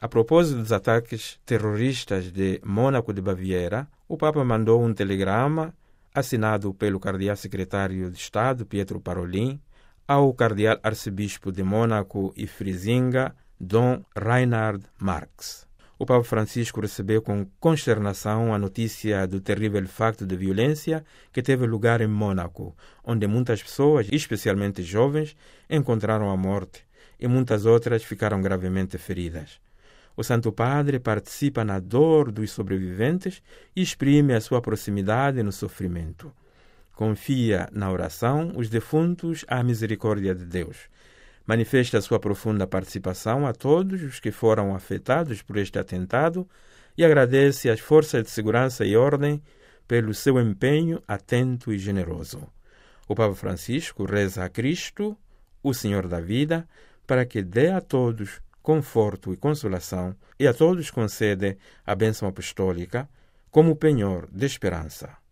A propósito dos ataques terroristas de Mônaco de Baviera, o Papa mandou um telegrama assinado pelo cardeal secretário de Estado, Pietro Parolin, ao cardeal arcebispo de Mônaco e Frisinga, Dom Reinhard Marx. O Papa Francisco recebeu com consternação a notícia do terrível facto de violência que teve lugar em Mônaco, onde muitas pessoas, especialmente jovens, encontraram a morte e muitas outras ficaram gravemente feridas. O Santo Padre participa na dor dos sobreviventes e exprime a sua proximidade no sofrimento. Confia na oração os defuntos à misericórdia de Deus. Manifesta a sua profunda participação a todos os que foram afetados por este atentado e agradece às forças de segurança e ordem pelo seu empenho atento e generoso. O Papa Francisco reza a Cristo, o Senhor da vida, para que dê a todos conforto e consolação e a todos concede a bênção apostólica como penhor de esperança.